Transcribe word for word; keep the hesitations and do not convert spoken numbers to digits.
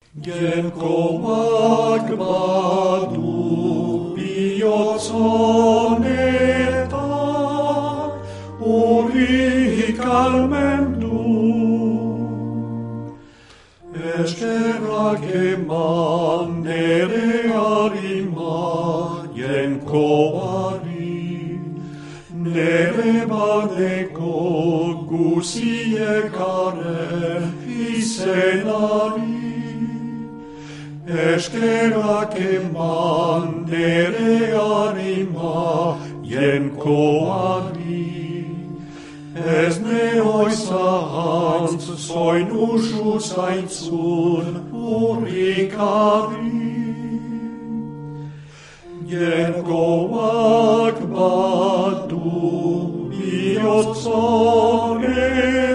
Genkoak badu bihotzonetan, hori kalmendu. Eskerrak eman nere harima Genkoari, nere badeko guziekaren izenari. Eskerrak eman nere harima Genkoari, ez neoi zahantz zoin usu zaintzun urrikari. Genkoak badu bihotzonetan,